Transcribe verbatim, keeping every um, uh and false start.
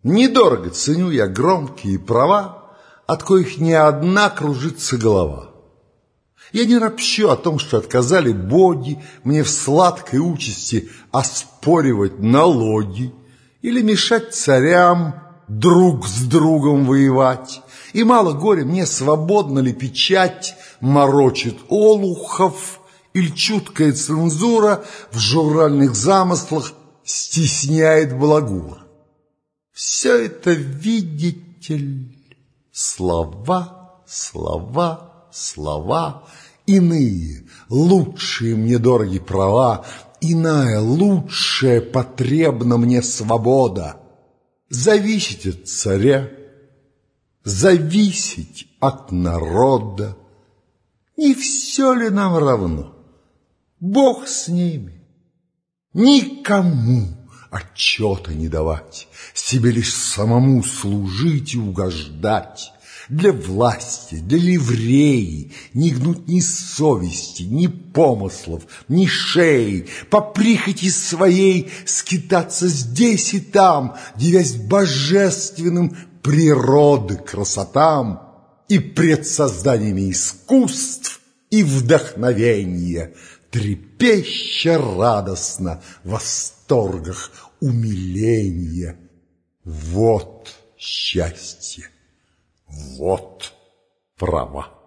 Недорого ценю я громкие права, от коих не одна кружится голова. Я не ропщу о том, что отказали боги мне в сладкой участи оспоривать налоги или мешать царям друг с другом воевать. И мало горя мне, свободно ли печать морочит олухов, или чуткая цензура в журнальных замыслах стесняет балагура. Все это, видите ли, слова, слова, слова, иные, лучшие мне дороги права, иная, лучшая потребна мне свобода. Зависеть от царя, зависеть от народа, не все ли нам равно? Бог с ними. Никому отчета не давать, себе лишь самому служить и угождать. Для власти, для ливреи не гнуть ни совести, ни помыслов, ни шеи, по прихоти своей скитаться здесь и там, дивясь божественным природы красотам и пред созданиями искусств и вдохновения, трепеща радостно в восторгах умиления. Вот счастье, вот права.